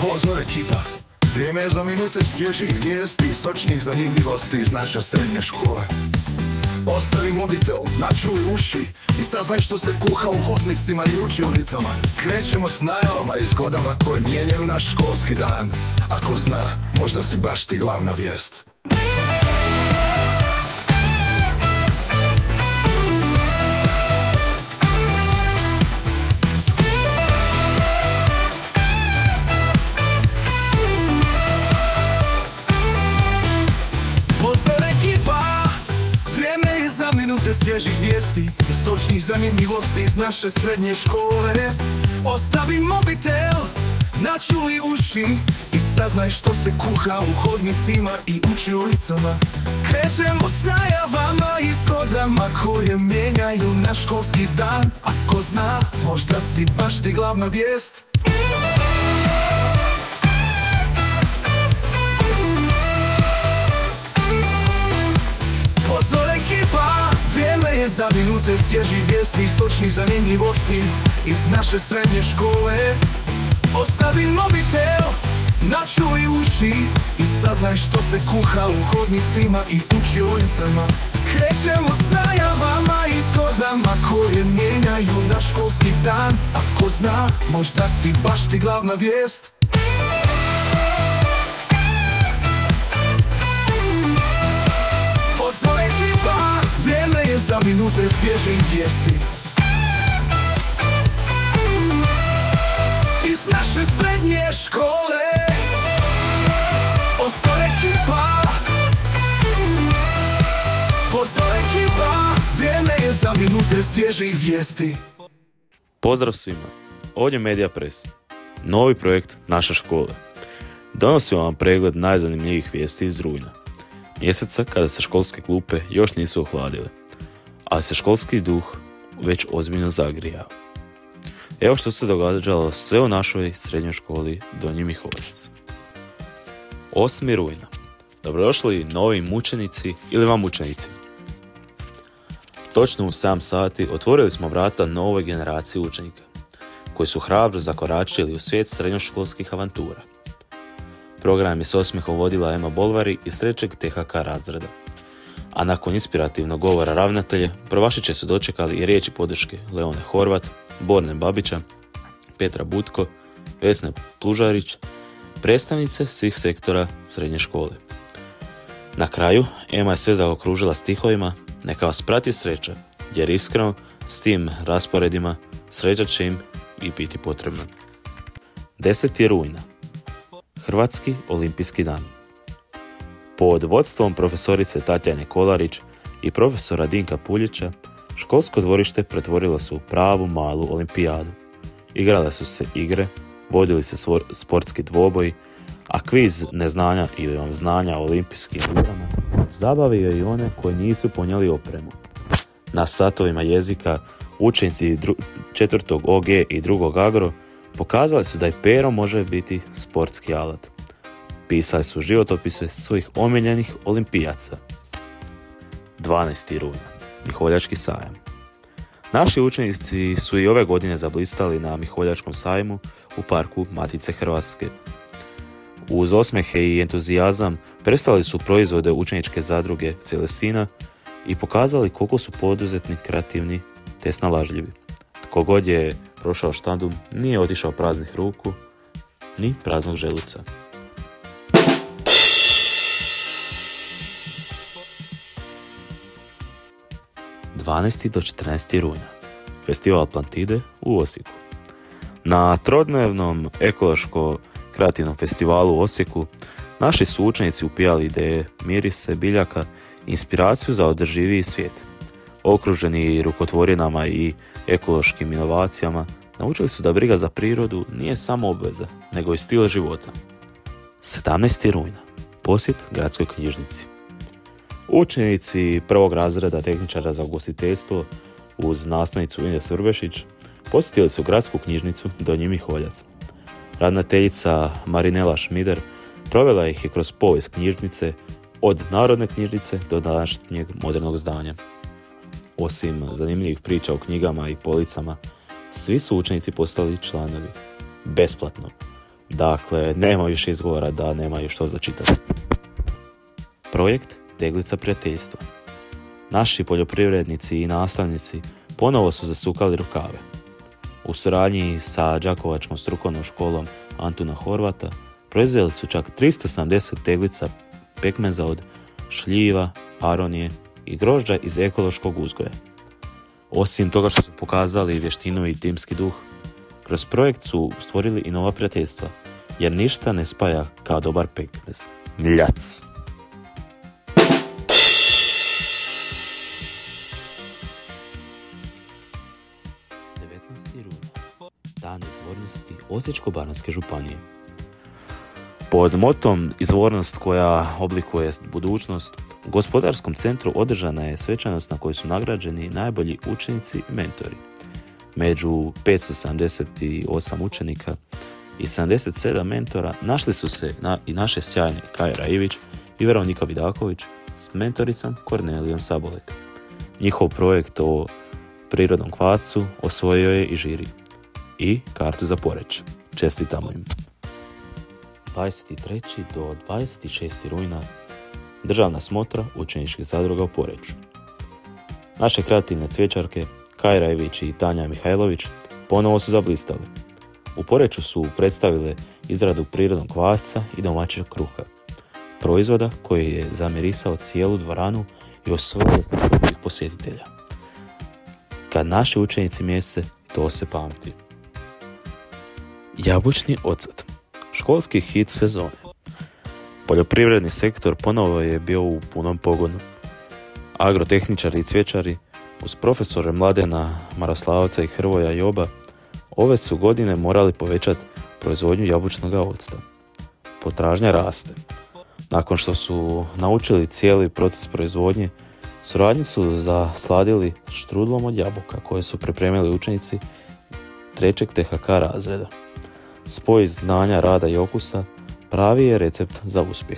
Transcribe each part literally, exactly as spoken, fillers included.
Pozor ekipa, vrijeme je za minute svježih vijesti, sočnih zanimljivosti iz naše srednje škole. Ostavi mobitel, načuj uši i saznaj što se kuha u hodnicima i učionicama. Krećemo s najavama i zgodama koje mijenjaju naš školski dan. Ako zna, možda si baš ti glavna vijest. Minute svježih vijesti i sočnih zanimljivosti iz naše srednje škole. Ostavi mobitel, načuli uši i saznaj što se kuha u hodnicima i učionicama. Krećemo s najavama i zgodama koje mijenjaju naš školski dan. Ako zna, možda si baš ti glavna vijest. Pozor ekipa, vrijeme je za minute svježih vijesti i sočnih zanimljivosti iz naše srednje škole. Ostavi mobitel, načuj uši i saznaj što se kuha u hodnicima i učionicama. Krećemo s najavama i zgodama koje mijenjaju naš školski dan. Ako zna, možda si baš ti glavna vijest. Pozor ekipa, vrijeme je za minute svježih vijesti iz naše srednje škole. Pozor ekipa, pozor ekipa, vrijeme je za minute svježih vijesti. Pozdrav svima, ovdje Media Press, novi projekt naše škole. Donosimo vam pregled najzanimljivijih vijesti iz rujna, mjeseca kada se školske klupe još nisu ohladile, a se školski duh već ozbiljno zagrijao. Evo što se događalo sve u našoj srednjoj školi Donji Miholjac. osmi rujna. Dobrodošli novi mučenici ili vam mučenici. Točno u sedam sati otvorili smo vrata novoj generaciji učenika, koji su hrabro zakoračili u svijet srednjoškolskih avantura. Program je s osmijehom vodila Ema Bolvari iz trećeg T H K razreda. A nakon inspirativnog govora ravnatelja, prvašiće su dočekali i riječi podrške Leone Horvat, Borne Babića, Petra Butko, Vesne Plužarić, predstavnice svih sektora srednje škole. Na kraju, Ema je sve zaokružila stihovima: neka vas prati sreća, jer iskreno s tim rasporedima sreća će im i biti potrebna. deseti rujna. Hrvatski olimpijski dan. Pod vodstvom profesorice Tatjane Kolarić i profesora Dinka Puljića, školsko dvorište pretvorilo se u pravu malu olimpijadu. Igrale su se igre, vodili se svor, sportski dvoboji, a kviz neznanja ili vam znanja o olimpijskim igrama zabavio i one koji nisu ponijeli opremu. Na satovima jezika učenici dru, četvrtog O G i drugog Agro pokazali su da i pero može biti sportski alat. Pisali su životopise svojih omiljenih olimpijaca. dvanaesti rujna. Miholjački sajam. Naši učenici su i ove godine zablistali na Miholjačkom sajmu u parku Matice Hrvatske. Uz osmehe i entuzijazam predstavili su proizvode učeničke zadruge Celestina i pokazali koliko su poduzetni, kreativni te snalažljivi. Tko god je prošao štandom nije otišao praznih ruku ni praznog želuca. dvanaesti do četrnaesti rujna. Festival Plantide u Osijeku. Na trodnevnom ekološko-kreativnom festivalu u Osijeku naši su učenici upijali ideje, mirise, biljaka, inspiraciju za održiviji svijet. Okruženi rukotvorinama i ekološkim inovacijama, naučili su da briga za prirodu nije samo obveza, nego i stil života. sedamnaesti rujna. Posjet gradskoj knjižnici. Učenici prvog razreda tehničara za ugostiteljstvo uz nastavnicu Ines Vrbešić posjetili su gradsku knjižnicu Donji Miholjac. Ravnateljica Marinela Šmider provela ih je kroz povijest knjižnice od narodne knjižnice do današnjeg modernog zdanja. Osim zanimljivih priča o knjigama i policama, svi su učenici postali članovi. Besplatno. Dakle, nema više izgovora da nemaju što za čitati. Projekt Teglica prijateljstva. Naši poljoprivrednici i nastavnici ponovo su zasukali rukave. U suradnji sa đakovačkom strukovnom školom Antuna Horvata proizveli su čak tristo sedamdeset teglica pekmeza od šljiva, aronije i grožđa iz ekološkog uzgoja. Osim toga što su pokazali vještinu i timski duh, kroz projekt su stvorili i nova prijateljstva, jer ništa ne spaja kao dobar pekmez. Mljac! devetnaesti rujna. Dan izvornosti Osječko-baranjske županije. Pod motom izvornost koja oblikuje budućnost, u gospodarskom centru održana je svečanost na kojoj su nagrađeni najbolji učenici i mentori. Među petsto sedamdeset osam učenika i sedamdeset sedam mentora našli su se na, i naše sjajne Kajra Ivić i Veronika Vidaković s mentoricom Kornelijom Sabolek. Njihov projekt o prirodnom kvascu osvojio je i žiri i kartu za Poreč. Čestitamo im. dvadeset trećeg do dvadeset šestog rujna državna smotra učeničkih zadruga u Poreču. Naše kreativne cvjećarke Kajra Ivić i Tanja Mihajlović ponovo su zablistali. U Poreču su predstavile izradu prirodnog kvasca i domaćeg kruha, proizvoda koji je zamirisao cijelu dvoranu i osvojio drugih posjetitelja. Kad naši učenici mjese, to se pamti. Jabučni ocet. Školski hit sezone. Poljoprivredni sektor ponovo je bio u punom pogonu. Agrotehničari i cvjećari uz profesore Mladena Maroslavca i Hrvoja Joba ove su godine morali povećati proizvodnju jabučnog octa. Potražnja raste. Nakon što su naučili cijeli proces proizvodnje, suradnju su zasladili štrudlom od jabuka koje su pripremili učenici trećeg T H K razreda. Spoj znanja, rada i okusa pravi je recept za uspjeh.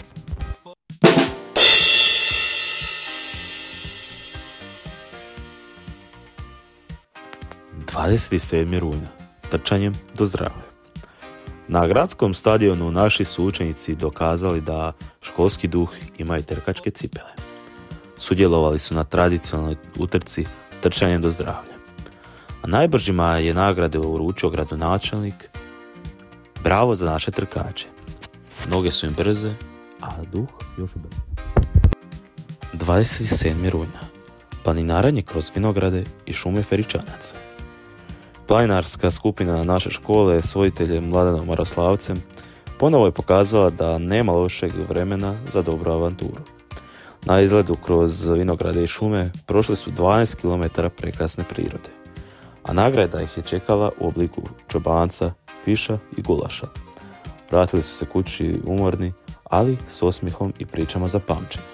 dvadeset sedmog rujna. Trčanjem do zdravlja. Na gradskom stadionu naši su učenici dokazali da školski duh ima i trkačke cipele. Sudjelovali su na tradicionalnoj utrci trčanjem do zdravlja. A najbržima je nagrade uručio gradonačelnik. Bravo za naše trkače. Noge su im brze, a duh još brže. dvadeset sedmog rujna. Planinaranje kroz vinograde i šume Feričanaca. Planinarska skupina naše škole s voditeljem Mladenom Maroslavcem ponovo je pokazala da nema lošeg vremena za dobru avanturu. Na izgledu kroz vinograde i šume prošli su dvanaest kilometara prekrasne prirode, a nagrada ih je čekala u obliku čobanca, fiša i gulaša. Vratili su se kući umorni, ali s osmijehom i pričama za pamćenje.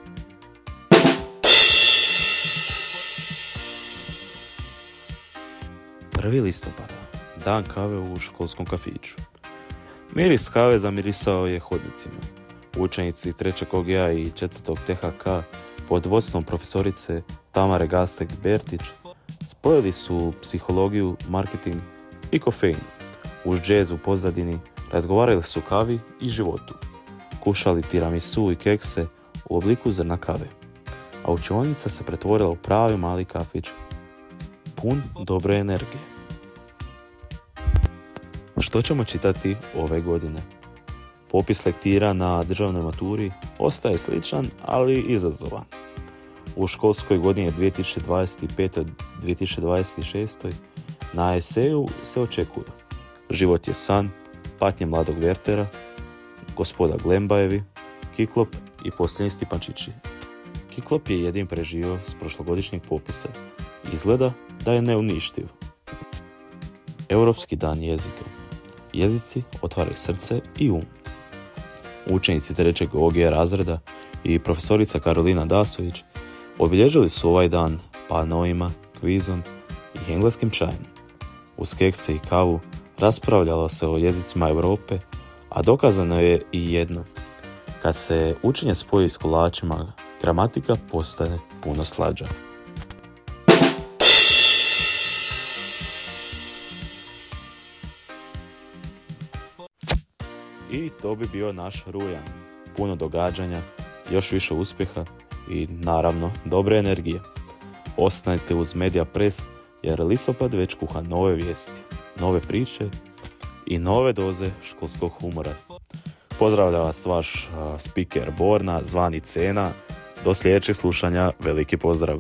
prvi listopada. Dan kave u školskom kafiću. Miris kave zamirisao je hodnicima. Učenici trećeg O G A i četvrtog T H K pod vodstvom profesorice Tamare Gastek-Bertić spojili su psihologiju, marketing i kofein. Uz džez u pozadini razgovarali su o kavi i životu. Kušali tiramisu i kekse u obliku zrna kave. A učionica se pretvorila u pravi mali kafić pun dobre energije. Što ćemo čitati ove godine? Popis lektira na državnoj maturi ostaje sličan, ali izazovan. U školskoj godini dvije tisuće dvadeset pete - dvije tisuće dvadeset šeste na eseju se očekuju Život je san, Patnje mladog Wertera, Gospoda Glembajevi, Kiklop i Posljednji Stipančići. Kiklop je jedin preživio s prošlogodišnjeg popisa. Izgleda da je neuništiv. Europski dan jezika. Jezici otvaraju srce i um. Učenici trećeg O G A razreda i profesorica Karolina Dasović obilježili su ovaj dan panoima, kvizom i engleskim čajem. Uz kekse i kavu raspravljalo se o jezicima Europe, a dokazano je i jedno. Kad se učenje spoji s kolačima, gramatika postane puno slađa. I to bi bio naš rujan. Puno događanja, još više uspjeha i naravno dobre energije. Ostanite uz Media Press jer listopad već kuha nove vijesti, nove priče i nove doze školskog humora. Pozdravlja vas vaš uh, speaker Borna, zvani Cena. Do sljedećeg slušanja, veliki pozdrav.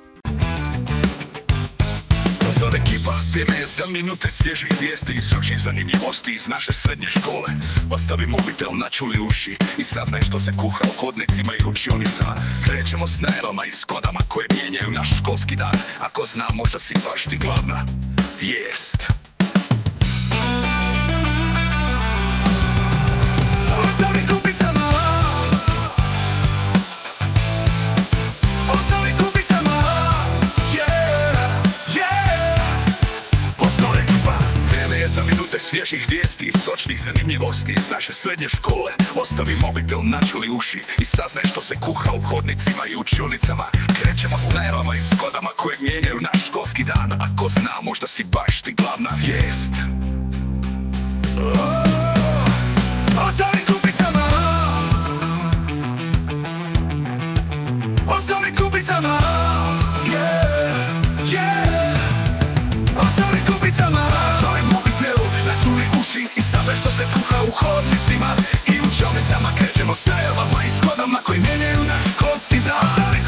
Pozor ekipa, vrijeme je za minute svježih vijesti i sočnih zanimljivosti iz naše srednje škole. Ostavi mobitel, načuli uši i saznaj što se kuha u hodnicima i učionicama. Krećemo s najavama i skodama koje mijenjaju naš školski dan. Ako zna, možda si baš ti glavna vijest. Ostavi kubicama, ostavi kubicama, yeah, yeah. Pozdrav ekipa, vrijeme je za minute svježih vijesti i sočnih zanimljivosti iz naše srednje škole. Ostavi mobitel, načuli uši i saznaj što se kuha u hodnicima i učionicama. Krećemo s najavama i skodama koje mijenjaju naš školski dan. Ako zna, možda si baš ti glavna vijest. Ostavi kubicama, ostavi kubicama, yeah, yeah. Ostavi kubicama, ostavi mobitel, načuli uši i saznaj što se kuha u hodnicima i učionicama. Krećemo s najavama i skodama koji mijenjaju naš školski dan.